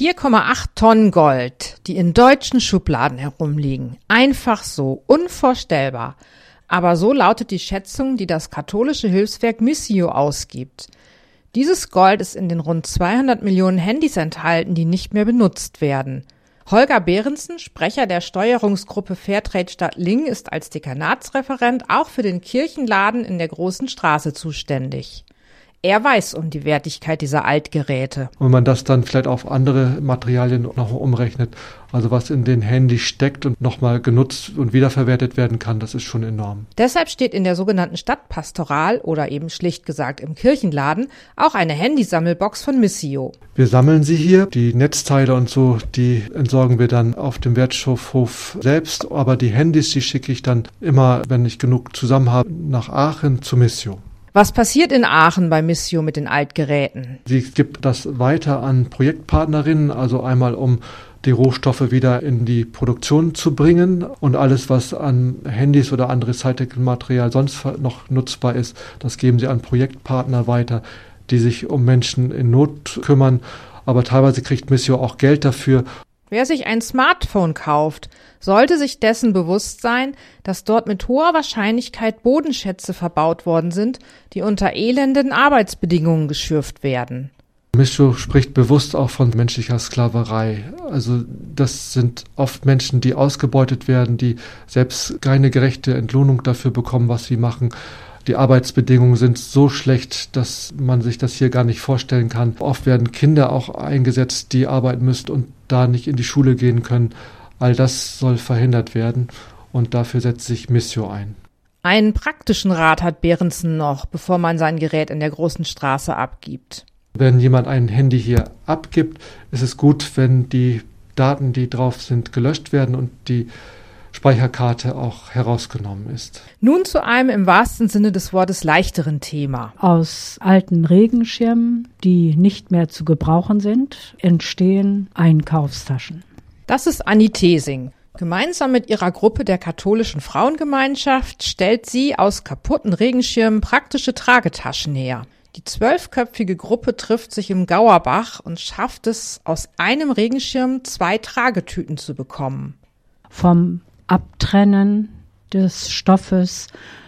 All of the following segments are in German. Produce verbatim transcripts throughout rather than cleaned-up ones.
vier Komma acht Tonnen Gold, die in deutschen Schubladen herumliegen. Einfach so, unvorstellbar. Aber so lautet die Schätzung, die das katholische Hilfswerk Missio ausgibt. Dieses Gold ist in den rund zweihundert Millionen Handys enthalten, die nicht mehr benutzt werden. Holger Behrensen, Sprecher der Steuerungsgruppe Fairtrade Stadt Lingen, ist als Dekanatsreferent auch für den Kirchenladen in der Großen Straße zuständig. Er weiß um die Wertigkeit dieser Altgeräte. Wenn man das dann vielleicht auf andere Materialien noch umrechnet, also was in den Handys steckt und nochmal genutzt und wiederverwertet werden kann, das ist schon enorm. Deshalb steht in der sogenannten Stadtpastoral oder eben schlicht gesagt im Kirchenladen auch eine Handysammelbox von Missio. Wir sammeln sie hier. Die Netzteile und so, die entsorgen wir dann auf dem Wertstoffhof selbst. Aber die Handys, die schicke ich dann immer, wenn ich genug zusammen habe, nach Aachen zu Missio. Was passiert in Aachen bei Missio mit den Altgeräten? Sie gibt das weiter an Projektpartnerinnen, also einmal um die Rohstoffe wieder in die Produktion zu bringen und alles, was an Handys oder anderes Recyclingmaterial sonst noch nutzbar ist, das geben sie an Projektpartner weiter, die sich um Menschen in Not kümmern. Aber teilweise kriegt Missio auch Geld dafür. Wer sich ein Smartphone kauft, sollte sich dessen bewusst sein, dass dort mit hoher Wahrscheinlichkeit Bodenschätze verbaut worden sind, die unter elenden Arbeitsbedingungen geschürft werden. Missio spricht bewusst auch von menschlicher Sklaverei. Also das sind oft Menschen, die ausgebeutet werden, die selbst keine gerechte Entlohnung dafür bekommen, was sie machen. Die Arbeitsbedingungen sind so schlecht, dass man sich das hier gar nicht vorstellen kann. Oft werden Kinder auch eingesetzt, die arbeiten müssen und da nicht in die Schule gehen können. All das soll verhindert werden und dafür setzt sich Missio ein. Einen praktischen Rat hat Behrensen noch, bevor man sein Gerät in der Großen Straße abgibt. Wenn jemand ein Handy hier abgibt, ist es gut, wenn die Daten, die drauf sind, gelöscht werden und die Speicherkarte auch herausgenommen ist. Nun zu einem im wahrsten Sinne des Wortes leichteren Thema. Aus alten Regenschirmen, die nicht mehr zu gebrauchen sind, entstehen Einkaufstaschen. Das ist Anni Thesing. Gemeinsam mit ihrer Gruppe der katholischen Frauengemeinschaft stellt sie aus kaputten Regenschirmen praktische Tragetaschen her. Die zwölfköpfige Gruppe trifft sich im Gauerbach und schafft es, aus einem Regenschirm zwei Tragetüten zu bekommen. Vom Abtrennen des Stoffes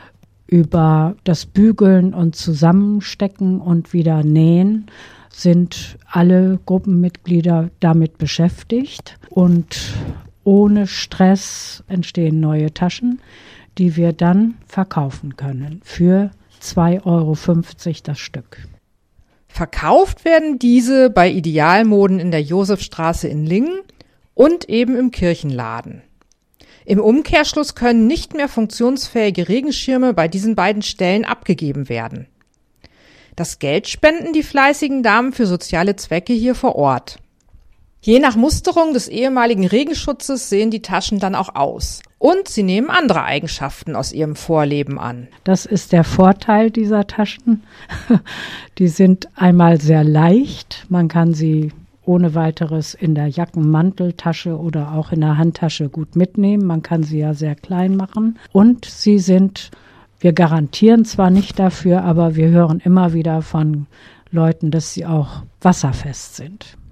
über das Bügeln und Zusammenstecken und wieder Nähen sind alle Gruppenmitglieder damit beschäftigt. Und ohne Stress entstehen neue Taschen, die wir dann verkaufen können für zwei Euro fünfzig das Stück. Verkauft werden diese bei Idealmoden in der Josefstraße in Lingen und eben im Kirchenladen. Im Umkehrschluss können nicht mehr funktionsfähige Regenschirme bei diesen beiden Stellen abgegeben werden. Das Geld spenden die fleißigen Damen für soziale Zwecke hier vor Ort. Je nach Musterung des ehemaligen Regenschutzes sehen die Taschen dann auch aus. Und sie nehmen andere Eigenschaften aus ihrem Vorleben an. Das ist der Vorteil dieser Taschen. Die sind einmal sehr leicht. Man kann sie ohne weiteres in der Jackenmanteltasche oder auch in der Handtasche gut mitnehmen. Man kann sie ja sehr klein machen. Und sie sind, wir garantieren zwar nicht dafür, aber wir hören immer wieder von Leuten, dass sie auch wasserfest sind.